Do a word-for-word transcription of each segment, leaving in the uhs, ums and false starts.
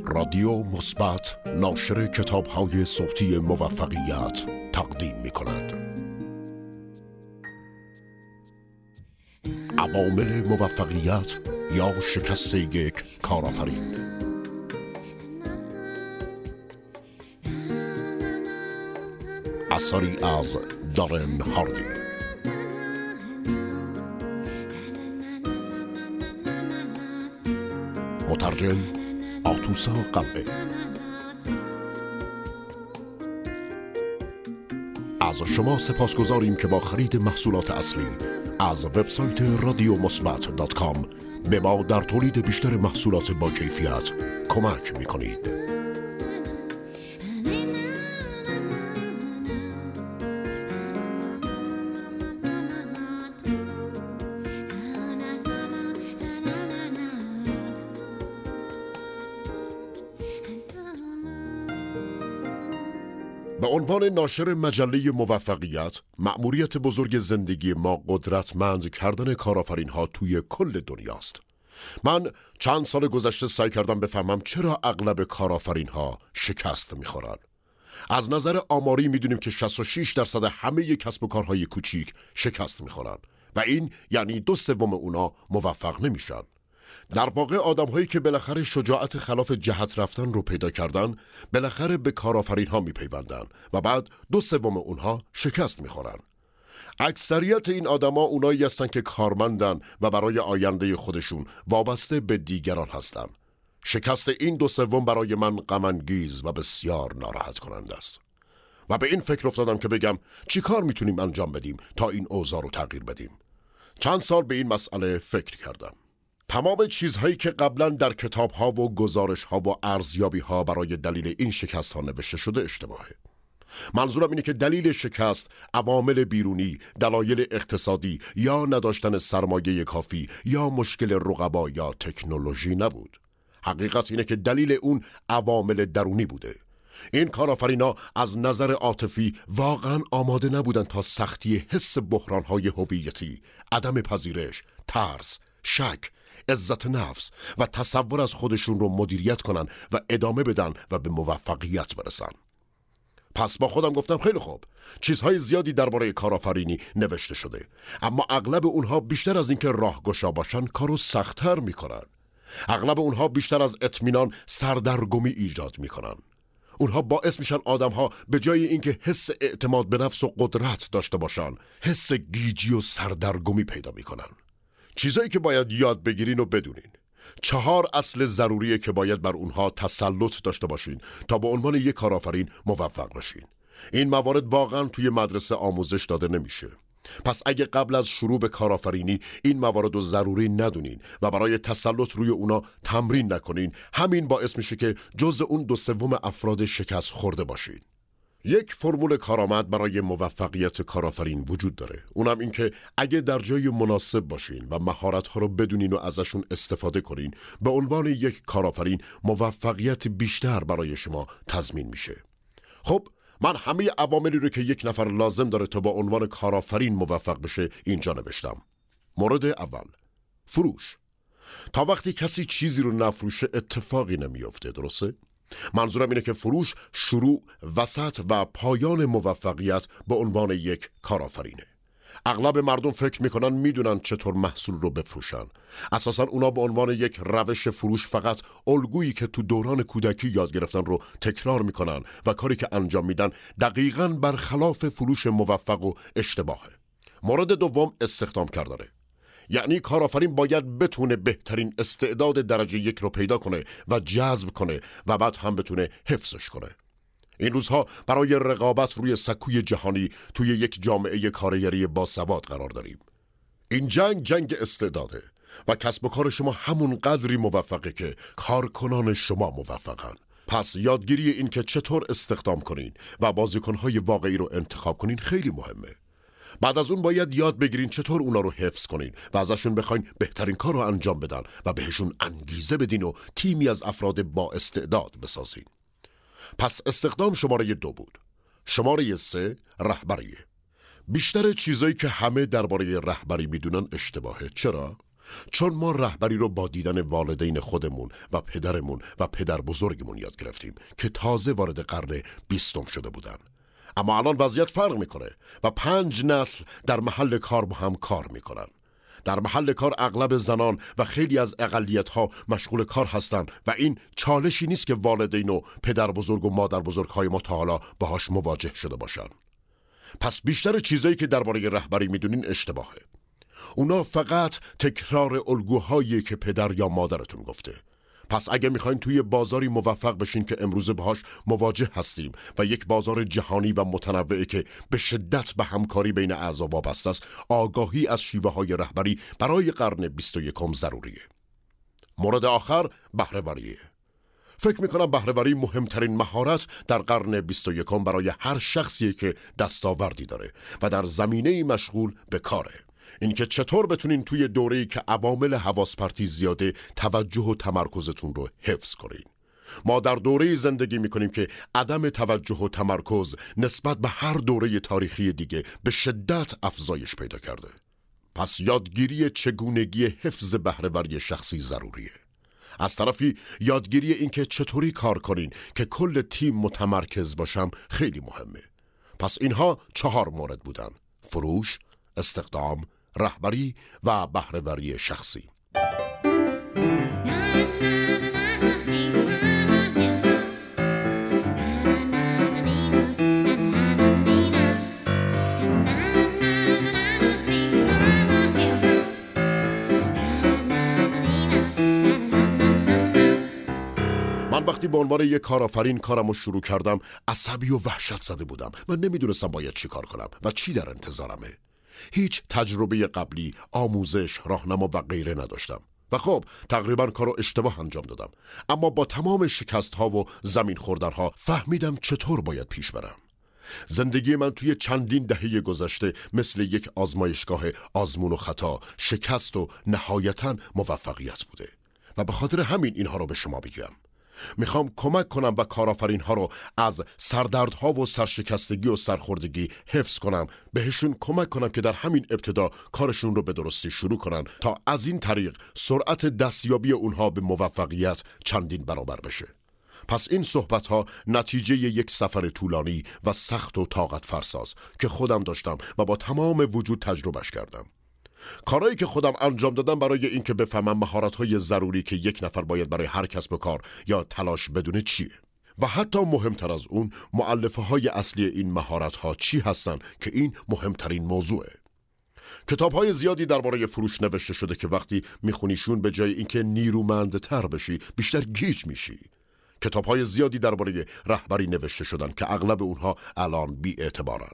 رادیو مثبت ناشر کتاب‌های صوتی موفقیت تقدیم می‌کند. عوامل موفقیت یا شکست یک کارآفرین. اثری از دارن هاردی. مترجم آتوسا قلعه. از شما سپاسگزاریم که با خرید محصولات اصلی از وبسایت رادیو مثبت دات کام به ما در تولید بیشتر محصولات با کیفیت کمک می‌کنید. به عنوان ناشر مجله موفقیت، مأموریت بزرگ زندگی ما قدرتمند کردن کارآفرین‌ها توی کل دنیاست. من چند سال گذشته سعی کردم بفهمم چرا اغلب کارآفرین‌ها شکست می‌خورن. از نظر آماری می‌دونیم که شصت و شش درصد همه کسب و کارهای کوچیک شکست می‌خورن و این یعنی دو سوم اونا موفق نمیشن. در واقع آدم‌هایی که بالاخره شجاعت خلاف جهت رفتن رو پیدا کردن، بالاخره به کارآفرین‌ها میپیوندن و بعد دو سوم اونها شکست میخورن. اکثریت این آدما اونایی هستن که کارمندن و برای آینده خودشون وابسته به دیگران هستن. شکست این دو سوم برای من غم انگیز و بسیار ناراحت کننده است. و به این فکر افتادم که بگم چی کار میتونیم انجام بدیم تا این اوضاع رو تغییر بدیم. چند سال به این مسئله فکر کردم. تمام چیزهایی که قبلا در کتاب‌ها و گزارش‌ها و ارزیابی‌ها برای دلیل این شکست‌ها نوشته شده اشتباهه. منظورم اینه که دلیل شکست عوامل بیرونی، دلایل اقتصادی یا نداشتن سرمایه کافی یا مشکل رقبا یا تکنولوژی نبود. حقیقت اینه که دلیل اون عوامل درونی بوده. این کارآفرینا از نظر عاطفی واقعا آماده نبودن تا سختی حس بحران‌های هویتی، عدم پذیرش، ترس، شک، عزت نفس و تصور از خودشون رو مدیریت کنن و ادامه بدن و به موفقیت برسن. پس با خودم گفتم خیلی خوب، چیزهای زیادی درباره کارآفرینی نوشته شده، اما اغلب اونها بیشتر از اینکه راهگشا باشن کارو سخت‌تر میکنن. اغلب اونها بیشتر از اطمینان سردرگمی ایجاد میکنن. اونها باعث میشن آدمها به جای اینکه حس اعتماد به نفس و قدرت داشته باشن، حس گیجی و سردرگمی پیدا میکنن. چیزایی که باید یاد بگیرین و بدونین. چهار اصل ضروریه که باید بر اونها تسلط داشته باشین تا به عنوان یک کارآفرین موفق بشین. این موارد واقعا توی مدرسه آموزش داده نمیشه. پس اگه قبل از شروع به کارآفرینی این موارد رو ضروری ندونین و برای تسلط روی اونا تمرین نکنین، همین باعث میشه که جزء اون دو سوم افراد شکست خورده باشین. یک فرمول کارآمد برای موفقیت کارآفرین وجود داره. اونم این که اگه در جای مناسب باشین و مهارت‌ها رو بدونین و ازشون استفاده کنین، به عنوان یک کارآفرین موفقیت بیشتر برای شما تضمین میشه. خب من همه عواملی رو که یک نفر لازم داره تا با عنوان کارآفرین موفق بشه اینجا نوشتم. مورد اول، فروش. تا وقتی کسی چیزی رو نفروشه اتفاقی نمیفته، درسته؟ منظورم اینه که فروش شروع، وسط و پایان موفقیت به عنوان یک کارآفرینه. اغلب مردم فکر میکنن میدونن چطور محصول رو بفروشن. اساساً اونا به عنوان یک روش فروش فقط الگویی که تو دوران کودکی یاد گرفتن رو تکرار میکنن و کاری که انجام میدن دقیقاً برخلاف فروش موفق و اشتباهه. مورد دوم، استخدام کردنه. یعنی کارآفرین باید بتونه بهترین استعداد درجه یک رو پیدا کنه و جذب کنه و بعد هم بتونه حفظش کنه. این روزها برای رقابت روی سکوی جهانی توی یک جامعه کارگری باسواد قرار داریم. این جنگ جنگ استعداده و کسب و کار شما همون قدری موفقه که کارکنان شما موفقن. پس یادگیری این که چطور استخدام کنین و بازیکنهای واقعی رو انتخاب کنین خیلی مهمه. بعد از اون باید یاد بگیرین چطور اونا رو حفظ کنین و ازشون بخواین بهترین کار رو انجام بدن و بهشون انگیزه بدین و تیمی از افراد با استعداد بسازین. پس استخدام شماره دو بود. شماره سه، رهبریه. بیشتر چیزایی که همه درباره رهبری میدونن اشتباهه. چرا؟ چون ما رهبری رو با دیدن والدین خودمون و پدرمون و پدر بزرگمون یاد گرفتیم که تازه وارد قرن بیستم شده بودن. اما الان وضعیت فرق میکنه و پنج نسل در محل کار با هم کار میکنن. در محل کار اغلب زنان و خیلی از اقلیت‌ها مشغول کار هستند و این چالشی نیست که والدین و پدر بزرگ و مادر بزرگ‌های ما تا حالا باهاش مواجه شده باشن. پس بیشتر چیزایی که درباره رهبری میدونین اشتباهه. اونا فقط تکرار الگوهایی که پدر یا مادرتون گفته. پس اگه میخواین توی بازاری موفق بشین که امروز باهاش مواجه هستیم و یک بازار جهانی و متنوعی که به شدت به همکاری بین اعضا وابسته است، آگاهی از شیوه های رهبری برای قرن بیست و یکم ضروریه. مورد آخر بهره‌وریه. فکر میکنم بهره‌وری مهمترین مهارت در قرن بیست و یکم برای هر شخصیه که دستاوردی داره و در زمینه‌ای مشغول به کاره. اینکه چطور بتونین توی دوره‌ای که عوامل حواس پرتی زیاده توجه و تمرکزتون رو حفظ کنین. ما در دوره‌ای زندگی میکنیم که عدم توجه و تمرکز نسبت به هر دوره تاریخی دیگه به شدت افزایش پیدا کرده. پس یادگیری چگونگی حفظ بهره‌وری شخصی ضروریه. از طرفی یادگیری اینکه چطوری کار کنین که کل تیم متمرکز باشم خیلی مهمه. پس اینها چهار مورد بودن: فروش، استخدام، رهبری و بهره‌وری شخصی. من وقتی به عنوان یک کارآفرین کارم رو شروع کردم عصبی و وحشت زده بودم و نمیدونستم باید چی کار کنم و چی در انتظارمه. هیچ تجربه قبلی، آموزش، راهنما و غیره نداشتم و خب تقریبا کارو اشتباه انجام دادم. اما با تمام شکست ها و زمین خوردن ها فهمیدم چطور باید پیش برم. زندگی من توی چندین دهه گذشته مثل یک آزمایشگاه آزمون و خطا، شکست و نهایتاً موفقیت بوده و به خاطر همین اینها رو به شما بگم. میخوام کمک کنم و کارآفرین ها رو از سردردها و سرشکستگی و سرخوردگی حفظ کنم، بهشون کمک کنم که در همین ابتدا کارشون رو به درستی شروع کنن تا از این طریق سرعت دستیابی اونها به موفقیت چندین برابر بشه. پس این صحبت ها نتیجه یک سفر طولانی و سخت و طاقت فرساست که خودم داشتم و با تمام وجود تجربهش کردم. کارهایی که خودم انجام دادم برای اینکه بفهمم مهارت‌های ضروری که یک نفر باید برای هر کسب و کار یا تلاش بدونه چیه و حتی مهمتر از اون مؤلفه‌های اصلی این مهارت‌ها چی هستن که این مهمترین موضوعه. کتاب‌های زیادی درباره فروش نوشته شده که وقتی میخونیشون به جای اینکه نیرومندتر بشی بیشتر گیج میشی. کتاب‌های زیادی درباره رهبری نوشته شدن که اغلب اونها الان بی‌اعتبارن.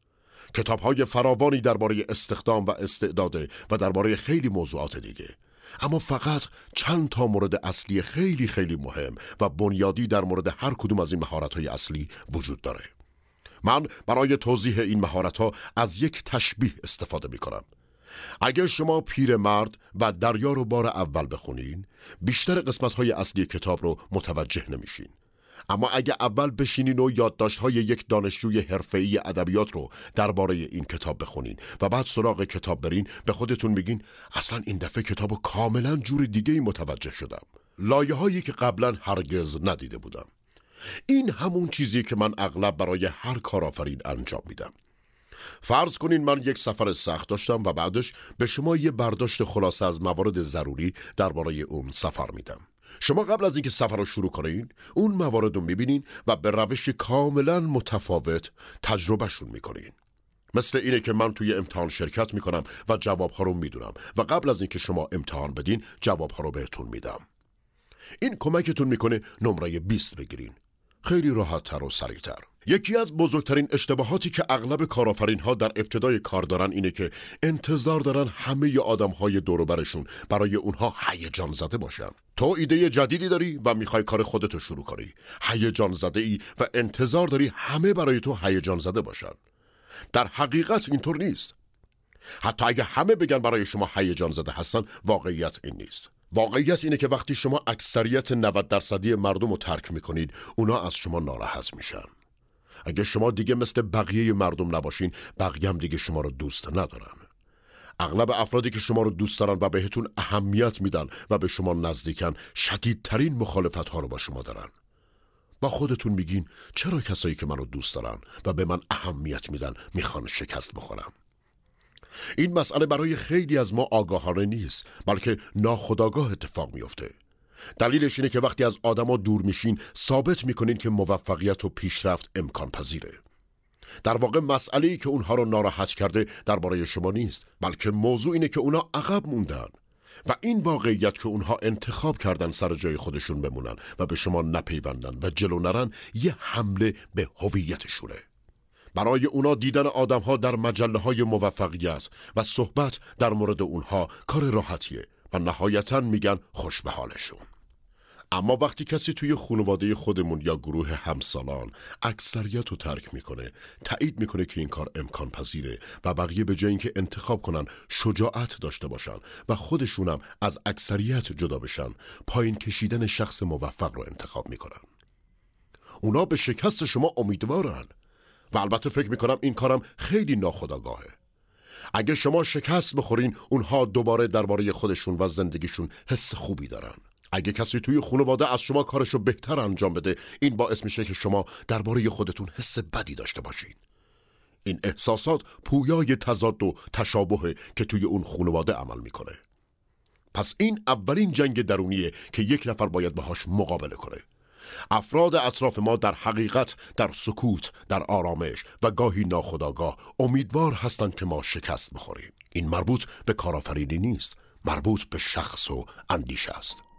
کتاب‌های فراوانی درباره استخدام و استعداد و درباره خیلی موضوعات دیگه. اما فقط چند تا مورد اصلی خیلی خیلی مهم و بنیادی در مورد هر کدوم از این مهارت‌های اصلی وجود داره. من برای توضیح این مهارت‌ها از یک تشبیه استفاده می‌کنم. اگر شما پیرمرد و دریا رو بار اول بخونین، بیشتر قسمت‌های اصلی کتاب رو متوجه نمیشین. اما اگه اول بشینین و یادداشت‌های یک دانشجوی حرفه‌ای ادبیات رو درباره این کتاب بخونین و بعد سراغ کتاب برین، به خودتون میگین اصلا این دفعه کتابو کاملا جور دیگه‌ای متوجه شدم. لایه‌هایی که قبلا هرگز ندیده بودم. این همون چیزی که من اغلب برای هر کارآفرین انجام میدم. فرض کنین من یک سفر سخت داشتم و بعدش به شما یه برداشت خلاصه از موارد ضروری درباره اون سفر میدم. شما قبل از اینکه سفر رو شروع کنین اون موارد رو میبینین و به روش کاملا متفاوت تجربهشون میکنین. مثل اینه که من توی امتحان شرکت میکنم و جوابها رو میدونم و قبل از اینکه شما امتحان بدین جوابها رو بهتون میدم. این کمکتون میکنه نمره بیست بگیرین. خیلی راحت تر و سریع تر. یکی از بزرگترین اشتباهاتی که اغلب کارآفرین ها در ابتدای کار دارن اینه که انتظار دارن همه آدم های دور و برشون برای اونها هیجان زده باشن. تو ایده جدیدی داری و میخوای کار خودتو شروع کنی، هیجان زده ای و انتظار داری همه برای تو هیجان زده باشن. در حقیقت اینطور نیست. حتی اگه همه بگن برای شما هیجان زده هستن، واقعیت این نیست. واقعیت اینه که وقتی شما اکثریت نود درصدی مردم رو ترک میکنید، اونا از شما ناراحت میشن. اگه شما دیگه مثل بقیه مردم نباشین، بقیه هم دیگه شما رو دوست ندارن. اغلب افرادی که شما رو دوست دارن و بهتون اهمیت میدن و به شما نزدیکن شدیدترین مخالفت ها رو با شما دارن. با خودتون میگین چرا کسایی که منو دوست دارن و به من اهمیت میدن میخوان شکست بخورم؟ این مسئله برای خیلی از ما آگاهانه نیست، بلکه ناخودآگاه اتفاق میفته. دلیلش اینه که وقتی از آدما دور میشین ثابت میکنین که موفقیت و پیشرفت امکان پذیره. در واقع مسئله‌ای که اونها رو ناراحت کرده درباره شما نیست، بلکه موضوع اینه که اونها عقب موندن و این واقعیت که اونها انتخاب کردن سر جای خودشون بمونن و به شما نپیوندن و جلو نرن یه حمله به هویتشونه. برای اونا دیدن آدم‌ها در مجله‌های موفقیت و صحبت در مورد اونها کار راحتیه و نهایتاً میگن خوش به حالشون. اما وقتی کسی توی خانواده خودمون یا گروه همسالان اکثریت رو ترک میکنه، تایید میکنه که این کار امکان پذیره و بقیه به جای اینکه انتخاب کنن شجاعت داشته باشن و خودشونم از اکثریت جدا بشن، پایین کشیدن شخص موفق رو انتخاب میکنن. اونا به شکست شما امیدوارن و البته فکر میکنم این کارم خیلی ناخودآگاهه. اگه شما شکست بخورین، اونها دوباره درباره خودشون و زندگیشون حس خوبی دارن. اگه کسی توی خانواده از شما کارشو بهتر انجام بده، این باعث میشه که شما درباره خودتون حس بدی داشته باشین. این احساسات پویای تضاد و تشابه که توی اون خانواده عمل میکنه. پس این اولین جنگ درونیه که یک نفر باید باهاش مقابله کنه. افراد اطراف ما در حقیقت در سکوت، در آرامش و گاهی ناخودآگاه امیدوار هستند که ما شکست بخوریم. این مربوط به کارآفرینی نیست، مربوط به شخص و اندیشه است.